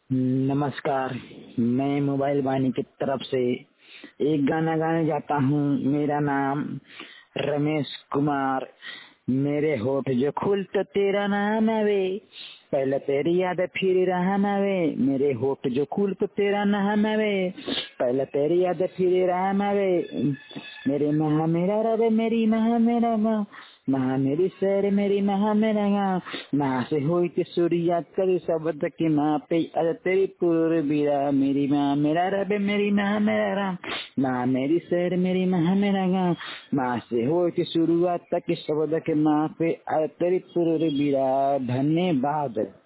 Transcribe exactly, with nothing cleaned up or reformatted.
नमस्कार। मैं मोबाइल वाणी की तरफ से एक गाना गाने जाता हूँ। मेरा नाम रमेश कुमार। मेरे होठ जो खुल तो तेरा नाम आवे, पहले तेरी याद फिर राम आवे। मेरे होठ जो खुल तो तेरा नाम आवे, पहले तेरी याद फिर राम आवे। मेरे महा मेरा रब, मेरी महा मेरा गा, महा मेरी सर, मेरी महा मेरा गा। महा से होई ते सूर्या कर शब्द की माँ पे अरे तेरी पूर्वीरा। मेरी माँ मेरा रब, मेरी महा मेरा राम, माँ मेरी सर, मेरी महा मेरा गा। माँ से होई ते शुरुआत तक शब्द के माँ पे अरे तेरी पूर्वीरा। धन्यवाद।